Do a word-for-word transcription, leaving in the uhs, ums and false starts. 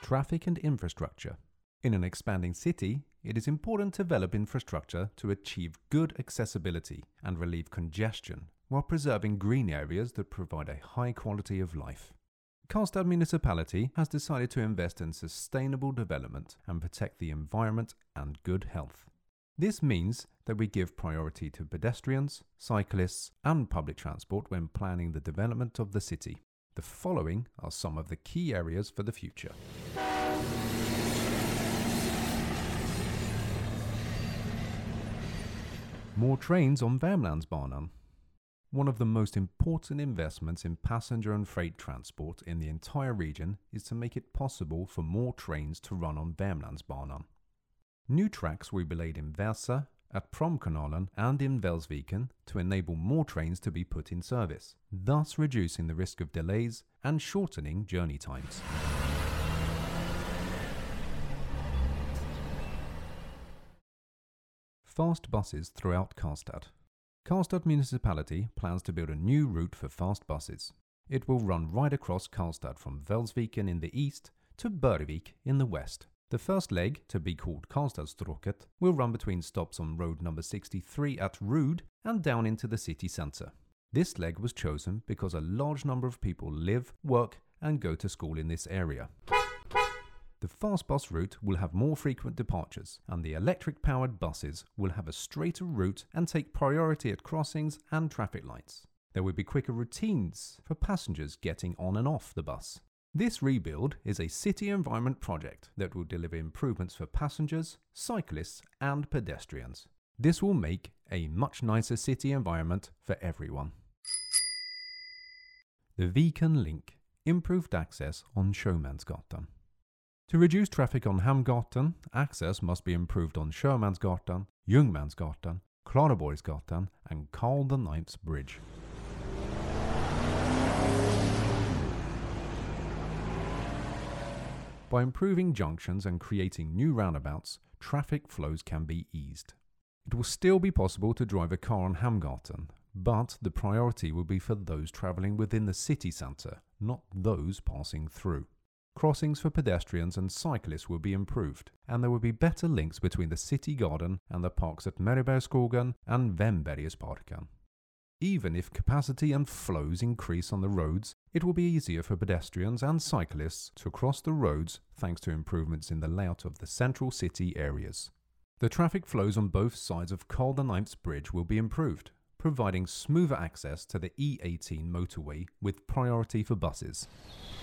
Traffic and infrastructure. In an expanding city, it is important to develop infrastructure to achieve good accessibility and relieve congestion, while preserving green areas that provide a high quality of life. Karlstad Municipality has decided to invest in sustainable development and protect the environment and good health. This means that we give priority to pedestrians, cyclists, and public transport when planning the development of the city. The following are some of the key areas for the future. More trains on Värmlandsbanan. One of the most important investments in passenger and freight transport in the entire region is to make it possible for more trains to run on Värmlandsbanan. New tracks will be laid in Värsa, at Promkanalen and in Välsviken to enable more trains to be put in service, thus reducing the risk of delays and shortening journey times. Fast buses throughout Karlstad. Karlstad Municipality plans to build a new route for fast buses. It will run right across Karlstad from Välsviken in the east to Börvik in the west. The first leg, to be called Karlstadstråket, will run between stops on road number sixty-three at Rud and down into the city centre. This leg was chosen because a large number of people live, work and go to school in this area. The fast bus route will have more frequent departures, and the electric-powered buses will have a straighter route and take priority at crossings and traffic lights. There will be quicker routines for passengers getting on and off the bus. This rebuild is a city environment project that will deliver improvements for passengers, cyclists and pedestrians. This will make a much nicer city environment for everyone. The Viken Link. Improved access on Sjömansgatan. To reduce traffic on Hamngatan, access must be improved on Sjömansgatan, Ljungmansgatan, Klaraborgsgatan and Karl the Ninth's Bridge. By improving junctions and creating new roundabouts, traffic flows can be eased. It will still be possible to drive a car on Hamngatan, but the priority will be for those travelling within the city centre, not those passing through. Crossings for pedestrians and cyclists will be improved, and there will be better links between the city garden and the parks at Merribergsskogen and Vembergesparken. Even if capacity and flows increase on the roads, it will be easier for pedestrians and cyclists to cross the roads thanks to improvements in the layout of the central city areas. The traffic flows on both sides of Karl the Ninth's Bridge will be improved, providing smoother access to the E eighteen motorway with priority for buses.